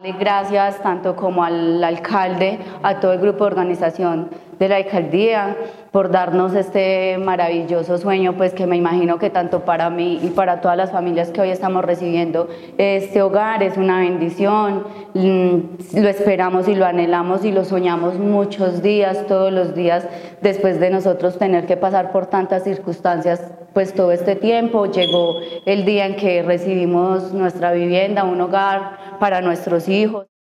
Gracias tanto como al alcalde, a todo el grupo de organización de la alcaldía por darnos este maravilloso sueño, pues que me imagino que tanto para mí y para todas las familias que hoy estamos recibiendo este hogar es una bendición. Lo esperamos y lo anhelamos y lo soñamos muchos días, todos los días, después de nosotros tener que pasar por tantas circunstancias, pues todo este tiempo llegó el día en que recibimos nuestra vivienda, un hogar para nuestros hijos.